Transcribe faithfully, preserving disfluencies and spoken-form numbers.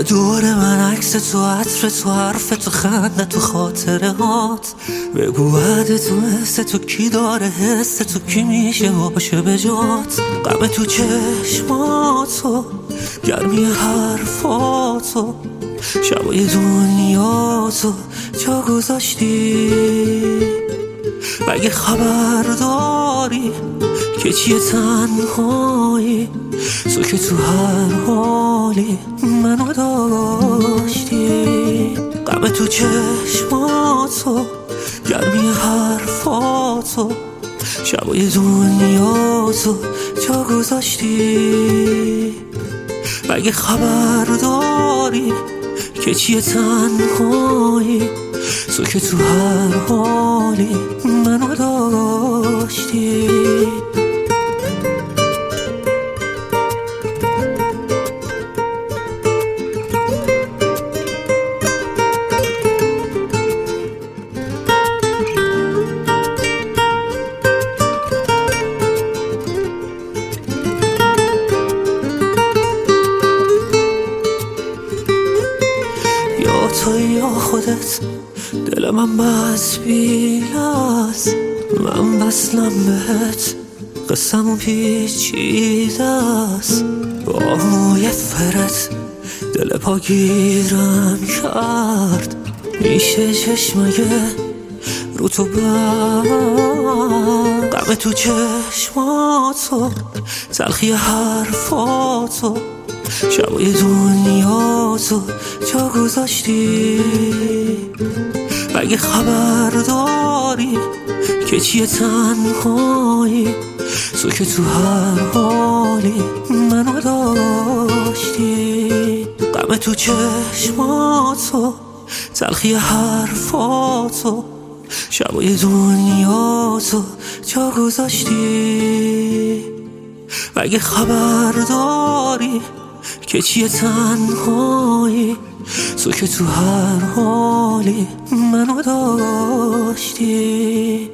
داره دور من عکس تو، عطر تو، حرف تو، خنده تو، خاطره هات. بگو بعد تو حس تو کی داره، حس تو کی میشه باشه به جات. غم تو چشماتو، گرمی حرفاتو، شبای دنیاتو جا گذاشتی. مگه خبر داری که چیه تنهایی؟ تو که تو هر حالی منو داشتی. غم تو چشماتو، گرمی حرفاتو، شبای دنیاتو جا گذاشتی. مگه خبر داری که چیه تنهایی؟ تو که تو هر حالی منو داشتی. یا تو یا خودت، دل من بس بی‌لاست. من بسلم بهت، قسمون پیچیده است. با موی فرت دل پا گیرم کرد. میشه چشمه رو تو بند. غم تو چشماتو، تلخی حرفاتو، شبای دنیاتو جا گذاشتی. مگه خبر داری که چیه تنهایی؟ تو که تو هر حالی منو داشتی. غم تو چشماتو، تلخی حرفاتو، شبای دنیاتو جا گذاشتی. مگه خبر داری که چیه تنهایی؟ تو که تو هر حالی منو داشتی.